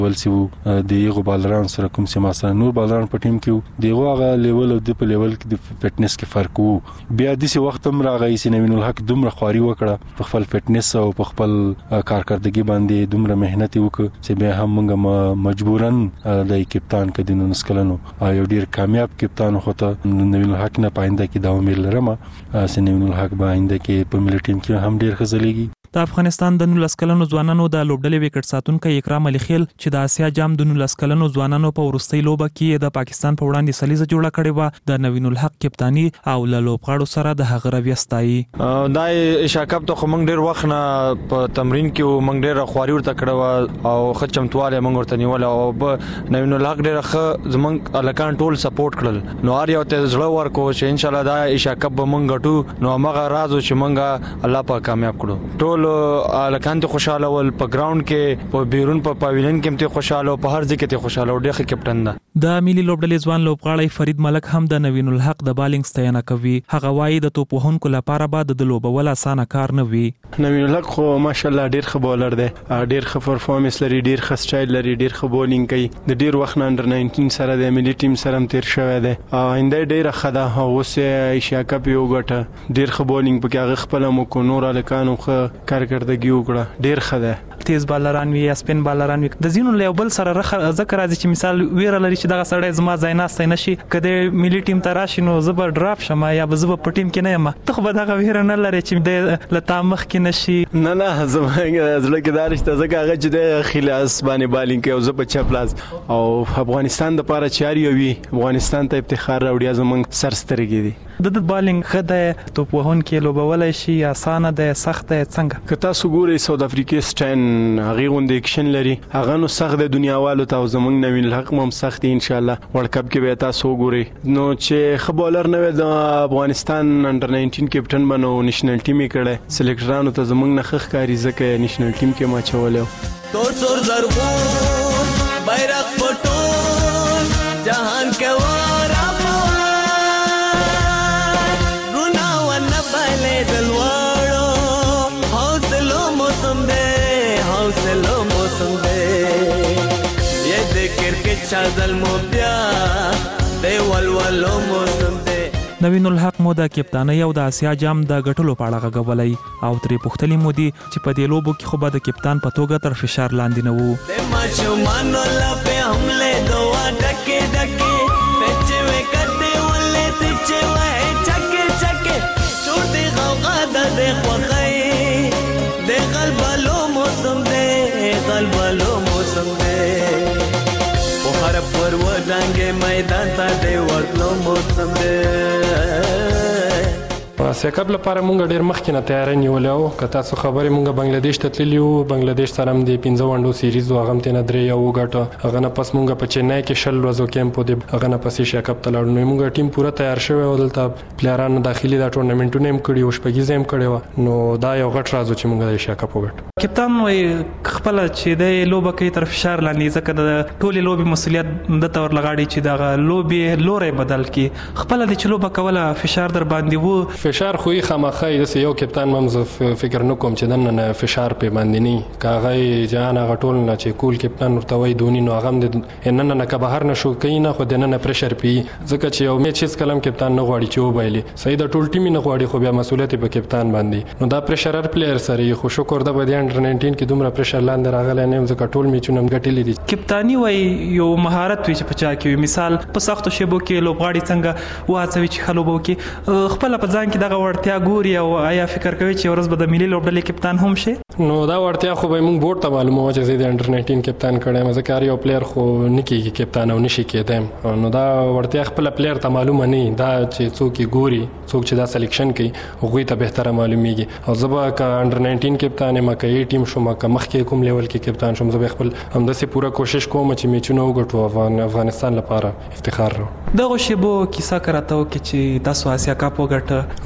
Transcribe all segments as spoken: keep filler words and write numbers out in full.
ولسی وو د یو بالران سره کوم چې ما سره نور بالران په ټیم کې دیغه هغه لیول او د په لیول کې د فټنس کې فرق وو. بیا د څه وخت هم راغی چې نوین الحق دومره خواري وکړه په خپل فټنس او په خپل کارکردګي باندې دومره مهنت وکړ چې بیا هم موږ مجبورن د کپتان کې د نونس کلنو یو ډیر کامیاب کپتان خو ته نوین الحق نه پاینده کې دا امید لرم چې نوین الحق به آینده کې په ملي ټیم کې هم ډیر خزلېږي. د افغانستان د نولس کلنو ځوانانو د لوبډلې وکټ ساتونکو اکرام علي خیل چې د آسیا جام د نولس کلنو ځوانانو په ورستۍ لوبه کې د پاکستان په وړاندې سلیزه جوړه کړې و د نوین الحق کپتانی او له لوبغاړو سره د هغه رویه ستایي. دا ایشیا کپ ته موږ ډیر وخت نه په تمرین کې موږ ډیر خواري ورته کړو او ښه چمتواله موږ ورته نیول او نوین الحق ډیر ښه زمونږ الکان ټول سپورټ کړل نو هر یو ته زړه ورکو چې ان شاء الله دا ایشیا کپ به موږ ګټو نو هغه راز چې موږ الله پاک کامیاب کړو. ټول الکان ته خوشاله ول په ګراوند کې په بیرون په پاویلین کې ته خوشاله په هر ځای کې ته خوشاله او ډېر کپټن ده. د ملي لوبډلې ځوان لوبغاړی فرید ملک هم د نوین الحق د بالینګ ستاینه کوي. هغه وایي د توپ وهونکو لپاره به د لوبول اسانه کار نه وي. نوین الحق خو ماشاءالله ډیر ښه بولر دی، ډیر ښه پرفارمنس لري، ډیر ښه سټایل لري، ډیر ښه بولینګ کوي. د ډیر وخت نه انډر ناینټین سره د ملي ټیم سره هم تیر شوی دی. آینده ډیر ښه ده. اوس ایشیا کپ یو ګټه ډیر ښه بولینګ پکې هغه خپل مو کو نور الکانو ښه کارکردګي وکړه ډیر ښه ده. تیز بالران وي یا سپین بالران وي د زینو له بل سره ذکر راځي چې مثال ویره لري چې دغه سړی زما ځای ناست نشي کله ملي ټیم ته راشي نو زبر ډراپ شمه یا زبر په ټیم کې نه یم ته خو به دغه ویره نه لري چې د لتامخ کې نشي. نه نه زمونږ زړه کې دارش ته ځکه هغه چې د خلاص باندې بالینګ کوي او زه په چپ لاس او افغانستان د لپاره چاري وي افغانستان ته افتخار راوړي زمونږ سرسترګي دي. د بالینګ خده توپ وهون کې لوبولای شي اسانه ده سخت ده څنګه که تاسو ګورئ ساوث افریقا سټاین هغه غونډه اکشن لري هغه نو سخت د دنیاوالو ته زمونږ نوین الحق هم سخت ان شاء الله ورلد کپ کې به تاسو ګورئ نو چې خبولر نه د افغانستان انډر ناینټین کپټن بنو نېشنل ټیم کړه سلیکټرانو ته زمونږ نه خخ کاری ځکه نېشنل ټیم کې ما چولیو. تور سور زرغون بیرغ پټون جهان کې واره نوین الحق مو د کپتانۍ او د آسیا جام د ګټلو په اړه غږولی او ترې پوښتلي مو دي چې په دې لوبو کې خو به د کپتان په توګه تر فشار لاندې نه وو. پر ودانګې میدان ته دی ورتلو موسم دی. آسیا کپ لپاره مونږ ډیر مخکې نه تیاری نیولې وو. که تاسو خبرې مونږ بنگلاديش ته تللي وو بنگلاديش سره هم د پنځه ونډو سیریز و هغه هم تېنه درې یو وګټه هغه نه پس مونږ په چنای کې شل ورځو کیمپ ودی هغه نه پس ایشیا کپ ته لاړو نو مونږ ټیم پوره تیار شوی و دلته پلیرانو داخلي دا ټورنمنټونه هم کړي او شپږیزه هم کړي و نو دا یو غټ راز چې مونږ د ایشیا کپ وګټو. کپتان وایي خپل چې د لوبه کوي تر فشار لاندې ځکه د ټولې لوبې مسولیت د تور لغاړي چې دغه لوبې لوري بدل کی خپل د چلوبه کوله فشار در باندې وو. فشار خو یې خامخا د یو کپتان ممز فکر نه کوم چې دنه فشار په باندې نه کاغه جان هغه ټول نه چې کول کپتان ورته وای دونی نو هغه د نن نه که بهر نشو کینه خو د نن پرشر پی ځکه چې یو میچ هیڅ کلم کپتان نه غواړي چې وبایلی صحیح د ټول ټیم نه غواړي خو بیا مسولیت په کپتان باندې نو دا پرشرر پلیئر سره خو شکر د بدی انډر ناینټین کې دومره پرشر لاندې راغلی نه ځکه ټول میچونه ګټلې دي. کپتانی وای یو مهارت وي چې پچا کې مثال په سختو شیبو کې لوبغاړي څنګه واڅوي چې خلوبو کې خپل په ځان کې دغه ورتیا ګوري او آیا فکر کوي چې ورځ به د ملي لوبډلې کپتان هم شي؟ نو دا ورتیا خو به موږ بورډ ته معلومه و چې زه د انډر ناینټین کپتان کړم ځکه هر یو پلیر خو نه کېږي کپتان او نشي کېدای نو دا ورتیا خپل پلیر ته معلومه نه دا چې څوک یې ګوري څوک چې دا سلیکشن کوي هغوی ته بهتره معلومیږي او زه به که انډر ناینټین کپتان یم که ای ټیم شوم که مخکې کوم لیول کې کپتان شوم زه به خپل همداسې پوره کوشش کوم چې میچونه وګټو افغانستان لپاره افتخار رو. دغه شیبو کیسه کراته وکړي چې تاسو آسیا کپ وګټه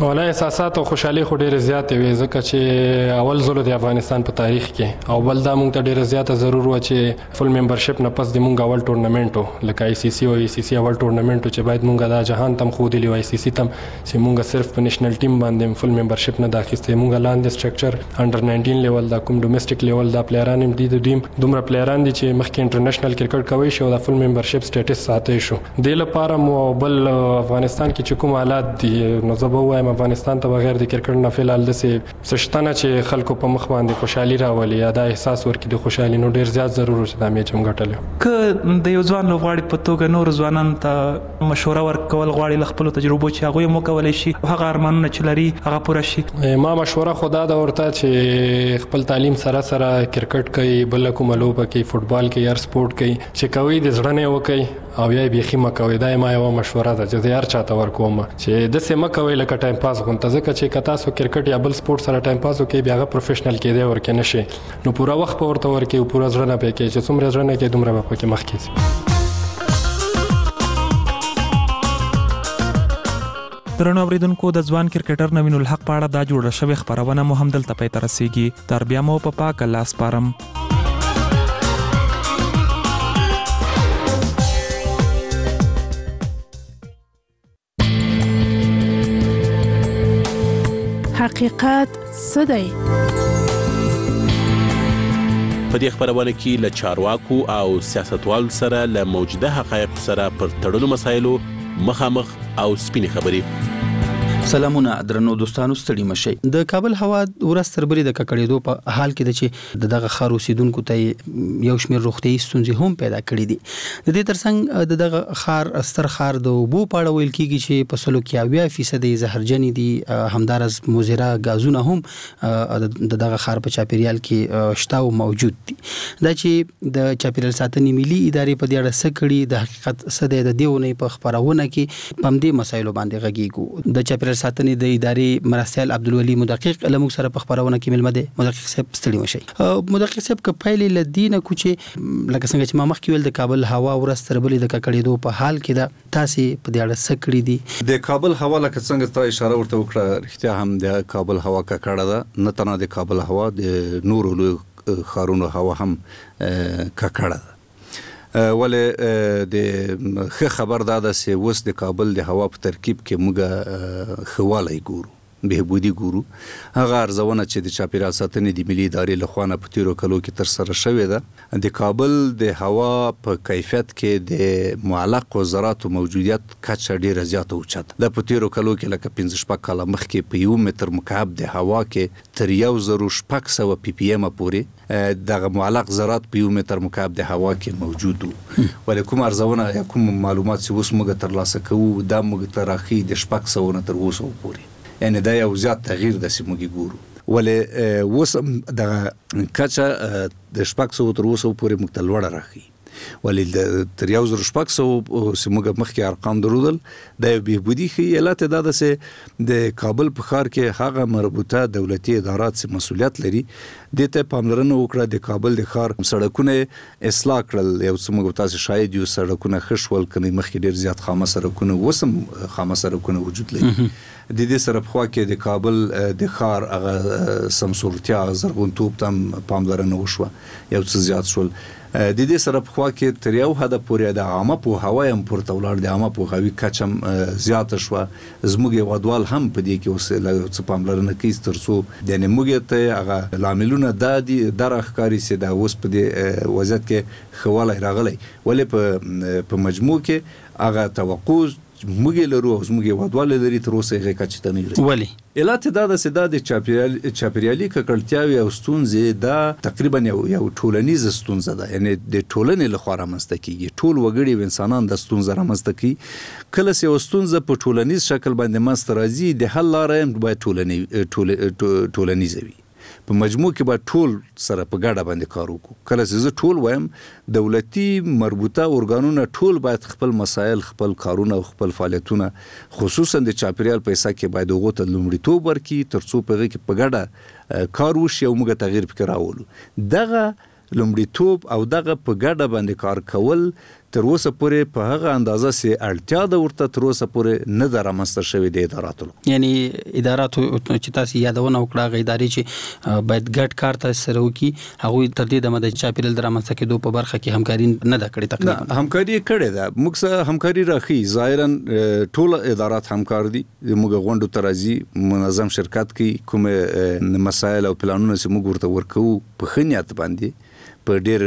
ولا احساسات او خوشحالي خو ډېر زیات وي ځکه چې اول ځل د افغانستان په تاریخ کې او بل دا مونږ ته ډېر زیات ضرور و چې فل ممبرشپ نه پس د مونږ اول ټورنمنټ لکه آی سی سی او ای سی سی اول ټورنمنټ چې باید مونږ د جهان تم خو دی آی سی سی تم چې مونږ صرف په نېشنل ټیم باندې فل ممبرشپ نه داخسته مونږ لاندې سټرکچر انډر ناینټین لیول دا کوم ډومېسټک لیول دا پلیران دي د ټیم دومره پلیران دي چې مخکې انټرنیشنل کرکټ کوي شو دا فل ممبرشپ سټیټس ساتي شو د لپاره مو بل افغانستان کې چې کوم حالات دي نو زه به وایم افغانستان ته بغیر د کرکټ نه فلال د سشتنه چې خلکو په مخ باندې خوشحالي راولي یا دا احساس ورکړي د خوشحالي نو ډیر زیات ضرور چې دا میچ هم ګټل ک د یو ځوان لوغړی په توګه نور ځوانان ته مشوره ورکول غواړي خپل تجربه چې هغه مو کولای شي هغه ارمانونه چې لري هغه پوره شي ما مشوره خدا دا ورته چې خپل تعلیم سره سره کرکټ کوي بل کوم لوبه کوي فوتبال کوي هر سپورت کوي چې کوي د زړه نه وکي او یا به خیمه کوي دا ما یو مشوره ده چې هر چاته ورکوم چې د سیمه کوي لکه ټایم پاس غونته ځکه چې کتا سو کرکټ یا بل سپورت سره ټایم پاس کوي بیا پروفیشنل کېدی ورکه نشي نو پورا وخت په ورته ورکه او پورا ځړنه پکې چې څومره ځړنه کې دومره په کې مخ کې درنو اوریدونکو د ځوان کرکټر نوین الحق په اړه دا جوړه شوې خبرونه مو هم دلته پې تر رسیږي تر بیا مو په پاک الله سپارم حقیقت څه دی؟ په دې خبرونه کې له چارواکو او سیاستوالو سره له موجوده حقایق سره پر تړلو مسایلو مخامخ او سپینې خبرې سلامونه درنو دوستانو ستړي مشي د کابل هوا ورستربري د ککړېدو په حال کې د چې دغه خار اوسیدونکو ته یو شمېر روغتيایي ستونزې هم پیدا کړې دي د دې ترڅنګ دغه خار استر خار د اوبو پاړه ویل کیږي چې په سلو کې اویا فیصد زهرجن دي همدارز مضره غازونه هم دغه خار په چاپیریال کې شته او موجود دي دا چې د چاپیریال ساتنې ملي ادارې په دې اړه سکړي د حقیقت سده د دیونه په خبرونه کې پم دې مسایلو باندې غږیږي د چاپیریال ساتنې د ادارې مرستیال عبدالولي مدقق لمو سره په خبرونه کې ملمده مدقق صاحب ستړي مشي مدقق صاحب ک پایلې لدینه کوچه لکه څنګه چې ما مخکې ویل د کابل هوا ورستربلې د ککړېدو په حال کې دا تاسو په دې اړه سکړي دي د کابل هوا لکه څنګه ته اشاره ورته وکړه رښتیا هم د کابل هوا ککړه ده نه تنه د کابل هوا د نورو خارونو هوا هم ککړه ده ولې د خه خبر داده سه وس د کابل د هوا په ترکیب کې موږ خواله ګورو بهبودي ګورو هغه ارزونه چې د چاپیریال ساتنې د ملي ادارې لخوا نه په تیرو کلو کې تر سره شوې ده د کابل د هوا په کیفیت کې د معلق وزارت موجودیت کچه ډیره زیاته اوچت د په تیرو کلو کې لکه پنځه شپږ کاله مخکې په یو متر مکعب د هوا کې تر یو زرو شپږ سوه پی پی ام پورې دغه معلق ذرات په یو متر مکعب د هوا کې موجود وو ولې کوم ارزونه یا کوم معلومات چې اوس موږ ترلاسه کوو دا موږ ته راخي د شپږ سوه نه تر اووه سوه پورې یعنی دا یو زیات تغییر د سیموږي ګورو ولې اوس دغه کچه د شپږ سوه تر اووه سوه پورې موږ ته لوړه راخي ولې تر یو زر شپږ سوه سیموږه مخکې ارقام درودل د یو بهبودي خیالات دا ده چې د کابل په ښار کې هغه مربوطه دولتي ادارات چې مسؤلیت لري د ته پاملرنه وکړه د کابل د ښار سړکونه اصلاح کړل یو څه موږ تاسو شاید یو سړکونه خښول کني مخکې ډیر زیات خامه سړکونه وسم خامه سړکونه وجود لري د دې سره په خوا کې د کابل د ښار هغه سمسورتیا زرغونتوب تم پاملرنه وشوه یو څه زیات شول د دې سره په خوا کې تر یو حد پورې د عامه په هوا هم پورته ولاړ د عامه په هوی کچم زیات شو زموږ یو ډول هم په دې کې اوس له څه پاملرنه کوي ترڅو د نموږ ته هغه لاملونه د دې درخکاری سي د اوس په دې وضعیت کې خواله راغلي ولې په په مجموع کې هغه توقع موږ لرو او موږ ودواله لري تر اوسه هغه کچته نه لري ولی علت دا د سدا د چاپیریال چاپیریالي ککړتیاوي او ستونزې دا تقریبا یو یو ټولنیز ستونزه ده یعنی د ټولنې لخوا رامنځته کیږي ټول وګړي و انسانان د ستونزه رامنځته کوي کله چې ستونزه په ټولنیز شکل باندې منځته راځي د حل لارې باید ټولنی ټولنیز وي په مجموع کې به ټول سره په ګډه باندې کار وکړو کله چې زه ټول وایم دولتي مربوطه ارګانونه ټول باید خپل مسایل خپل کارونه او خپل فعالیتونه خصوصا د چاپیریال په حصہ کې باید هغه ته لومړیتوب ورکړي ترڅو په هغه کې په ګډه کار وشي او موږ تغییر فکر راوړو دغه لومړیتوب او دغه په ګډه باندې کار کول تر اوسه پورې په هغه اندازه سي اړتیا د ورته تر اوسه پورې نه درامسته شوی د اداراتو یعنی اداراتو چې تاسو یادونه وکړه غي ادارې چې باید ګډ کار تاسو سره وکړي هغه تر دې د مدد چاپیرل درامسته کېدو په برخه کې همکاري نه دا کړې تقریبا همکاري کړې ده موږ سره همکاري راخي ظاهرا ټول ادارات همکار دي موږ غونډو ترازی منظم شرکت کې کوم مسایل او پلانونه چې موږ ورته ورکو په خنیات باندې په ډېر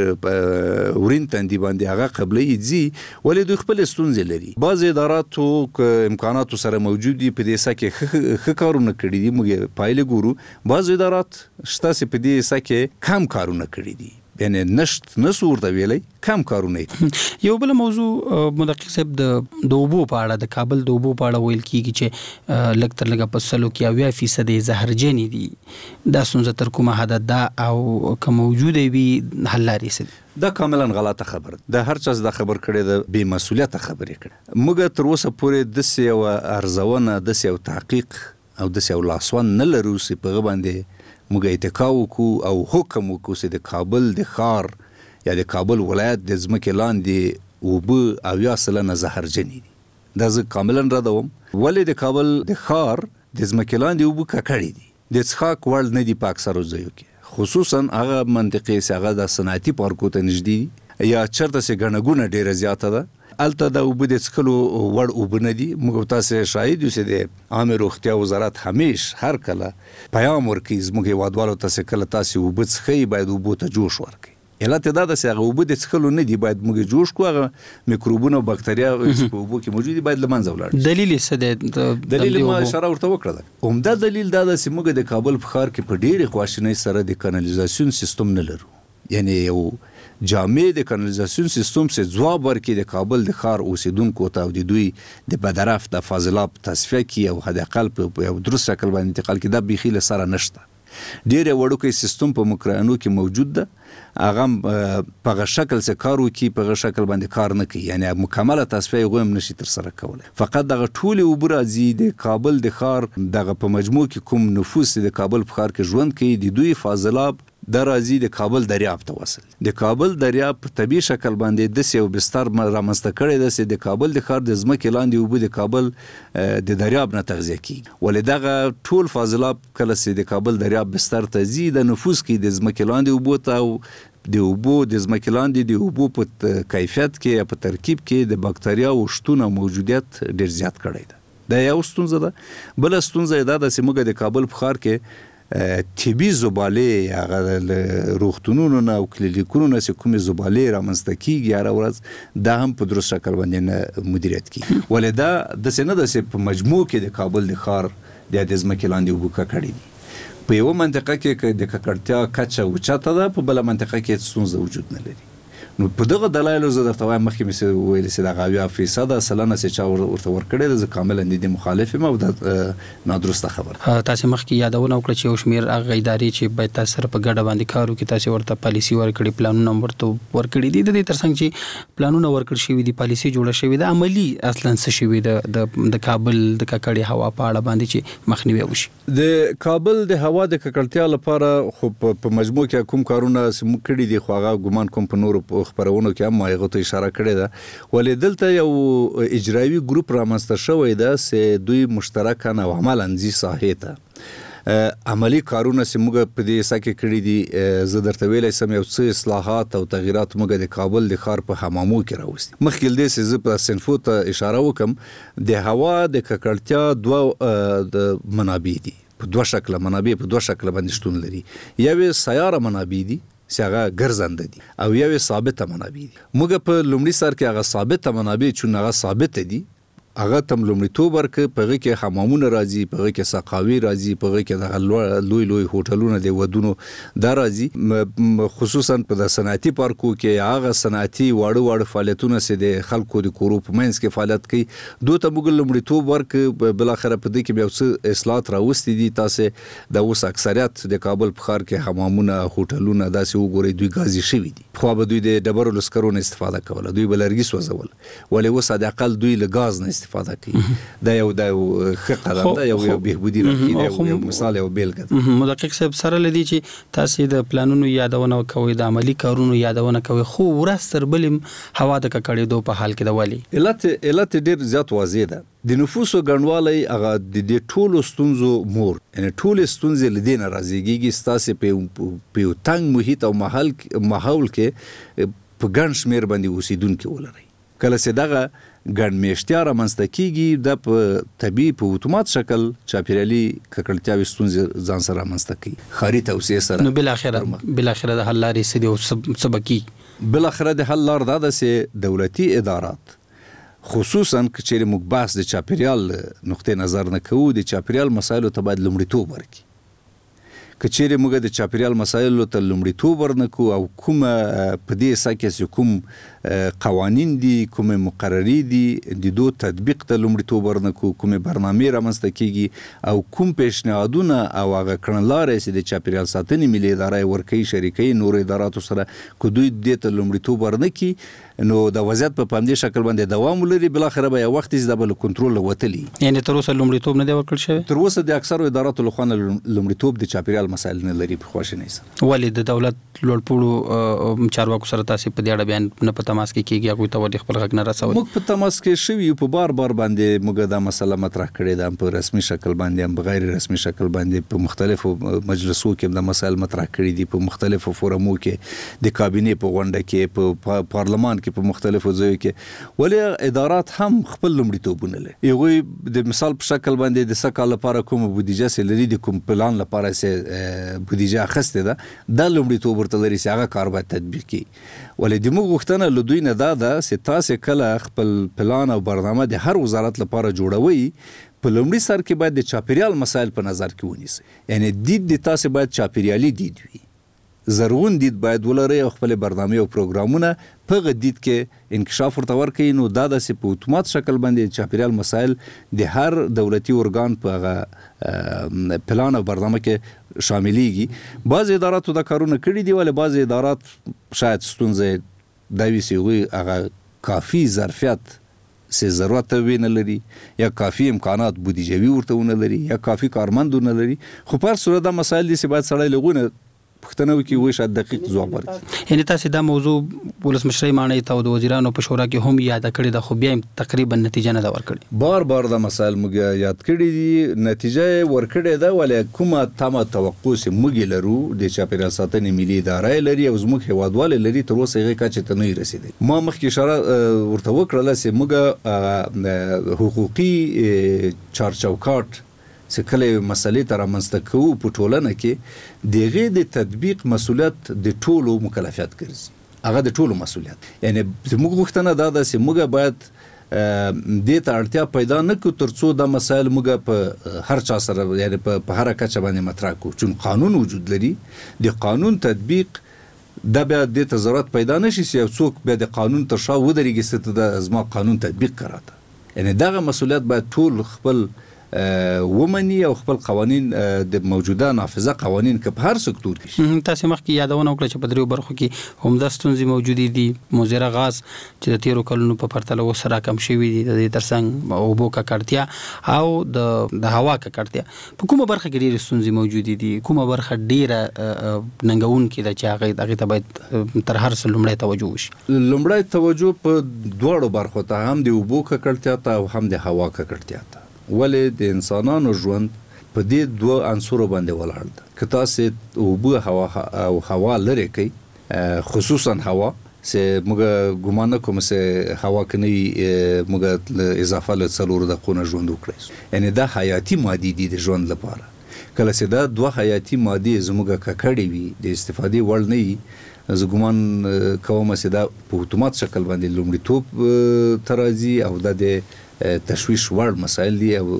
ورین تندې باندې هغه قبلې دي ولې دوی خپل ستونزې لري بعض اداراتو امکاناتو سره موجود دي په دې سکه ښه کارونه کړي دي موږ پایله ګورو بعض ادارات شته چې په دې سکه کم کارونه کړي دي یعنی نشت نسور ته ویلې کم کارونه یو بل موضوع مدقق صاحب د دوبو په اړه د کابل دوبو په اړه ویل کیږي چې لږ تر لږه په سلو کې اویا فیصد زهرجن دي دا څنګه تر کومه حد ده او که موجود وي حل لري دا کاملا غلطه خبر ده هر چا د خبر کړي د بې مسؤلیت خبرې کړي موږ تر اوسه پورې د سیو ارزونه د سیو تحقیق او د سیو لاسوان نه لرو چې په باندې موږ اتکاو کو او حکم کو چې د کابل د خار یا د کابل ولایت د ځمکې لاندې وب او یا سلنه زهرجن دي دا زه کاملا ردوم ولې د کابل د خار د ځمکې لاندې وب ککړې دي د څښاک وړ نه دي په اکثرو ځایو کې خصوصا هغه منطقې چې هغه د صنعتي پارکو ته نږدې یا چرته چې ګڼه ډیره زیاته ده الته د اوبه د څکلو وړ اوبه نه دي موږ تاسو شاهد یو چې د عامه روغتیا وزارت همیش هر کله پیغام ورکوي زموږ هیوادوالو ته کله تاسو اوبه څښئ باید اوبه ته جوش ورکړئ علت دا ده چې هغه اوبه د څښلو نه دي باید موږ جوش کو هغه میکروبونه او بکتریا په اوبو کې موجود دي باید له منځه ولاړ دلیل څه دی دلیل ما اشاره ورته وکړه عمده دلیل دا ده چې موږ د کابل په ښار کې په ډېرې خواشینۍ سره د کانالیزاسیون سیستم نه لرو یعنی یو جامع د کانالیزاسیون سیستم سے ځواب ورکړي د کابل د ښار اوسیدونکو ته او د دوی د بدرف د فاضلاب تصفیه کی او حد اقل په یو درست شکل باندې انتقال کی د بيخي له سره نشته ډېر وړوکی سیستم په مکرانو کې موجود ده هغه په شکل سره کار وکي په شکل باندې کار نه کوي یعنی مکمله تصفیه غوښم نشي تر سره کولای فقط دغه ټول وبرازي د کابل د ښار دغه په مجموع کې کوم نفوس د کابل په ښار کې ژوند کوي د دوی فاضلاب د راځي د کابل دریاب ته وصل د کابل دریاب په طبي شکل باندې د سیو بستر رامنځته کړي د سې د کابل د ښار د ځمکې لاندې وب د کابل د دریاب نه تغذیه کیږي ولې دغه ټول فاضلاب کله سې د کابل دریاب بستر ته زی د نفوس کې د ځمکې لاندې وب ته د اوبو د ځمکې لاندې د اوبو په کیفیت کې په ترکیب کې د بکتریا او شتون او موجودیت ډیر زیات کړی ده دا یو ستونزه ده بل ستونزه دا ده چې موږ د کابل په ښار کې طبي زباله هغه روغتونونو نه او کلینیکونو نه کومې زباله رامنځته کیږي هر ورځ دا هم په درست شکل باندې نه مدیریت کیږي ولې دا د سینه د په مجموع کې د کابل د ښار د ځمکې لاندې وبکه کړی دي په یو منطقه کې د ککړتیا کچه اوچته ده په بل منطقه کې ستونزه وجود نه لري نو په دغه دلایلو زه درته وایم مخکې مې ویل چې دا غویا فیصد سلنه چې چا ورته ورکړي د کامل اندې مخالف یم او د نادرسته خبر تاسو مخکې یادونه وکړه چې یو شمیر هغه ادارې چې باید تاسو سره په ګډه باندې کار وکړي تاسو ورته پالیسی ورکړي پلانونه ورته ورکړي دي د دې ترڅنګ چې پلانونه ورکړ شوی دي پالیسی جوړه شوی ده عملی اصلا څه شوی ده د کابل د ککړې هوا په اړه باندې چې مخنیوي وشي د کابل د هوا د ککړتیا لپاره خو په مجموع کې کوم کارونه سم کړي دي خو هغه ګمان کوم په نور خبرونو کې هم هغه ته اشاره کړې ده ولې دلته یو اجرایي ګروپ رامنځته شوی ده چې دوی مشترکاً او عملاً ځي ساحې ته عملی کارونه چې موږ په دې سکه کړی دي زه درته ویلای سم یو څه اصلاحات او تغیرات موږ د کابل د ښار په حمامو کې راوستي مخکې دې چې زه په سنفو ته اشاره وکم د هوا د ککړتیا دوه د منابع دي په دوه شکل منابع په دوه شکل باندې شتون لري یو سیاره منابع دي چې هغه ګرځنده دي او یو ثابته منابع دي موږ په لومړي سر کې هغه ثابته منابع چې هغه ثابت دي هغه تم لومړیتوب ورکړي په هغه کې حمامونه راځي په هغه کې سقاوي راځي په هغه کې د لوی لوی هوټلونه د ودونو دا راځي خصوصا په د صنعتي پارکو کې هغه صنعتي واړه واړه فعالیتونه چې د خلکو د کورو په منځ کې فعالیت کوي دوی ته موږ لومړیتوب ورکړي بل اخر په دې کې یو څه اصلاحات راوستي دي تاسو د اوس اکثریت د کابل په ښار کې حمامونه هوټلونه داسې وګوري دوی غازي شوي دي خو به دوی د ډبرو لسکرونو استفاده کوله دوی بلرګي سوځول ولې اوس د اقل دوی له غاز نه استفاده کوي دا یو د ښه قدم ده یو یو بهبودي راکړي یو مثال یو بیلګه ده. مدقق صاحب سره لدی چې تاسو د پلانونو یادونه کوي د عملی کارونو یادونه کوي خو ورستر بلم هوا د ککړېدو په حال کې د والی علت علت ډیر زیات واضح ده. د نفوسو ګڼوالی هغه د ټولو ستونزو مور یعنی ټول ستونزې لدین راځيږي ستاسو په په تنگ محیط او ماحول ماحول کې په ګڼ شمیر باندې اوسیدونکو ولري. کله چې دغه ګڼ میشتیا رامنځته کیږي د په طبي په اتومات شکل چاپیریالي ککړتیاوي ستونزې ځان سره رامنځته کوي. خاري توسعه سره نو بل اخره بل اخره د حل لارې سدي او سبکی بل اخره د حل لار دا ده چې دولتي ادارات خصوصا کچېر موږ بحث د چاپیریال نقطه نظر نه کوو د چاپیریال مسایلو ته باید لومړیتوب ورکړي. کچېر موږ د چاپیریال مسایلو ته لومړیتوب ورنکو او کوم په دې سکه کوم قوانین دي کوم مقرری دي د دو تطبیق ته لومړیتوب ورنکو کوم برنامه رامنځته کیږي او کوم پیشنهادونه او هغه کړنلارې چې د چاپیریال ساتنې ملي ادارې ورکې شریکي نور اداراتو سره کو دوی د ته لومړیتوب ورنکي نو د وضعیت په پامدې شکل باندې دوام ولري بل اخر به یو وخت زده بل کنټرول وتلی. یعنی تر اوسه لومړیتوب نه دی ورکړل شوی. تر اوسه د اکثرو اداراتو لخوا لومړیتوب د چاپیریال مسایل نه لري په خوښ نه سي. ولې د دولت لوړپوړو چارواکو سره تاسو په دې اړه بیان نه په تماس کې کیږي هغه ته ودی خپل غږ نه رسوي. موږ په تماس کې شوی په بار بار باندې موږ دا مسله مطرح کړې ده په رسمي شکل باندې هم غیر رسمي شکل باندې په مختلفو مجلسو کې د مسایل مطرح کړې دي په مختلفو فورمو کې د کابینې په غونډه کې په پارلمان کې په مختلفو کې ولې ادارات هم خپل لومړیتوبونه لري. یوه د مثال په شکل باندې د سکه لپاره کوم بودیجه سي لري د کوم پلان لپاره سي بودیجه اخسته ده د لومړیتوب ورته لري چې هغه کار باید تطبیق کړي. ولې د موږ غوښتنه له دوی نه ده ده چې تاسو کله خپل پلان او برنامه د هر وزارت لپاره جوړوي په لومړي سر کې باید د چاپیریال مسایل په نظر کې ونیسي. یعنی دید د تاسو باید چاپیریالي دید وي زرغون دید باید ولري او خپل برنامه او پروګرامونه په غدید کې انکشاف ورته ورکړي. نو دا د په اتومات شکل باندې چاپیریال مسایل د هر دولتي ارګان په پلان او برنامه کې شاملېږي. بعض اداراتو دا کارونه کړي دي ولې بعض ادارات شاید ستونزې دا وي چې هغه کافي ظرفیت سه ضرورت وینه لري یا کافي امکانات بودیجوي ورته ونه لري یا کافي کارمندونه لري. خو پر صورت دا مسایل دي چې باید سړی لغونه پښتنو کې وې شاید دقیق ځواب ورکړي. یعنی تاسو دا موضوع ولسمشر معنی ته د وزیرانو په شورا کې هم یاد کړی د خو بیا تقریبا نتیجه نه دا ورکړي. بار بار دا مسایل موږ یاد کړی دي نتیجه ورکړې ده ولې کومه تمه توقع سي موږ لرو د چاپیریال ساتنې ملي ادارې لري او زموږ هوادواله لري تر اوسه هغه کچه ته نه رسیدي. ما مخکې اشاره ورته وکړله چې موږ حقوقي چارچوکاټ سکله مسلې تر منځته کوو په ټولنه کې دغه د تطبیق مسولیت د ټولو مکلفیت ګرځي. هغه د ټولو مسولیت یعنی موږ غوښتنه دا ده چې موږ باید د ته اړتیا پیدا نه کړو ترڅو د مسایل موږ په هر چا سره یعنی په هر کچه باندې مطرح کوو. چون قانون وجود لري د قانون تطبیق دا بیا د ته ضرورت پیدا نشي چې یو څوک بیا د قانون تر شا ودرېږي چې د ازما قانون تطبیق کراته. یعنی دغه مسولیت باید ټول خپل ومني او خپل قوانين د موجوده نافذه قوانين که په هر سکتور کې. تاسو مخکې یادونه وکړه چې په دریو برخو کې هم د ستونزې موجودې دي مزره غاز چې د تیرو کلونو په پرتله وسره کم شوی دي د ترڅنګ او بو ککړتیا او د د هوا ککړتیا. په کومه برخه کې ډېر ستونزې موجودې دي کومه برخه ډېره ننګون کې د چا غي دغه ته باید تر هر څه لومړی توجه وشي. لومړی توجه په دوړو برخو ته هم د بو ککړتیا ته او هم د هوا ککړتیا ته ولې د انسانانو ژوند په دې دوه عنصرو باندې ولاړ ده. که تاسو اوبه هوا او هوا لري کوي خصوصا هوا چې موږ ګمان کوم چې هوا کني موږ اضافه له څلور دقیقو ژوند وکړي یعنی دا حیاتي ماده دي د ژوند لپاره. کله چې دا دوه حیاتي ماده زموږه ککړې وي د استفادې وړ نه وي زه ګمان کوم چې دا په اتومات شکل باندې لومړیتوب ترازی او د تشویش وړ مسایل دي. او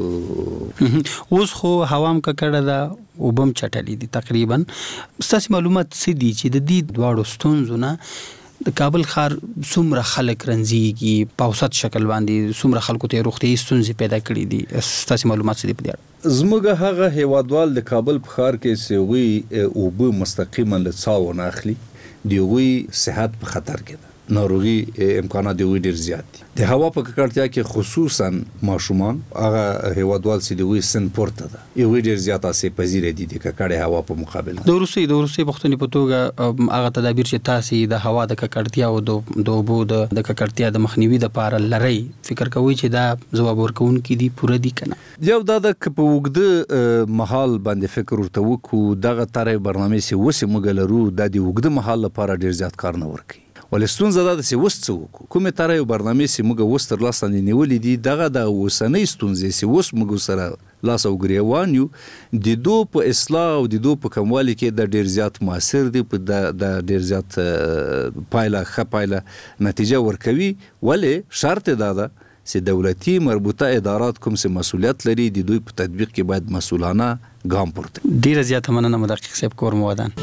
اوس خو هوام ککړه ده او بم چټلې دي تقریبا ستاسو معلومات څه دي چې د دې دواړو ستونزو نه د کابل ښار څومره خلک رنځيږي په اوسط شکل باندې څومره خلکو ته روغتي ستونزې پیدا کړې دي ستاسو معلومات څه دي په دې؟ زموږ هغه هیوادوال د کابل په ښار کې سوي او به مستقیما له څاو نه اخلي دیوی صحت په خطر کې ده. ناروغي امکانات دی ډیر زیات دي. د هوا په ککړتیا کې خصوصا ماشومان هغه هیوادوال سي دی سن پورته ده یو ډیر زیات اسې پذیر دي د ککړې هوا په مقابل. د روسي د روسي پښتني په توګه هغه تدابیر چې تاسو د هوا د ککړتیا او د اوبو د ککړتیا د مخنیوي لپاره لري فکر کوي چې دا ځواب ورکوونکي دي پوره دي کنه؟ یو دا د په وګړه محل باندې فکر ورته وکړو دغه طرح برنامه سي وسه مګلرو د دې وګړه محل لپاره ډیر زیات کار نه ورکي. ولستون زده د سی وست وکړو کومه طرح برنامه سي موږ وستر لاس نه نیولې دي دغه د وسنۍ ستونزې سی وس موږ سره لاس او ګریوان یو د دو په اصلاح او د دو په کموالي کې د ډیر زیات موثر دي په د ډیر زیات پایله خپایله نتیجه ورکوي. ولې شرط دا ده چې دولتي مربوطه ادارات کوم څه مسولیت لري د دوی په تطبیق کې باید مسؤلانه ګام پورته. ډیر زیات مننه مدقق صاحب کور موادان.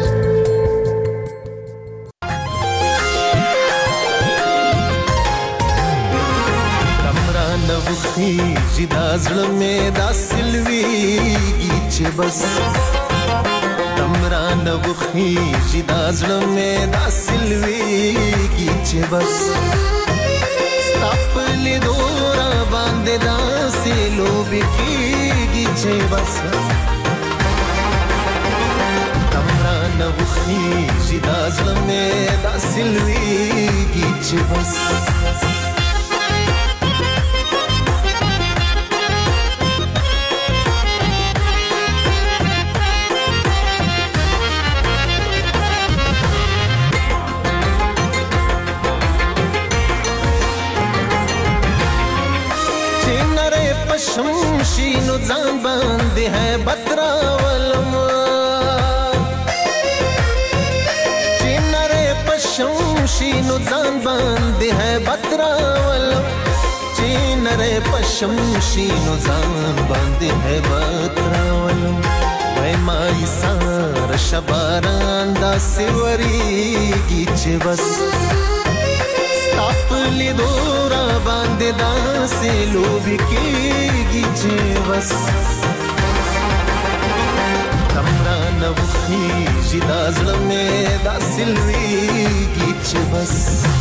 خیږي دا زړه مې دا سلويږي چې بس تمران وخیږي دا زړه مې دا سلويږي چې بس ستاپل دورا باندې دا سلوب کیږي چې بس تمران وخیږي دا زړه مې دا سلويږي چې بس شمشینو ځان باندې ہے بتراولم چینره پشمشینو ځان باندې ہے بتراولم چینره پشمشینو ځان باندې ہے بتراولم وای مای سار شباران دا سیوریږي چې بس ستاپلی دورا باندې دا سلوب کیږي چې بس تمران وخیږي دا زړه مې دا سلويږي چې بس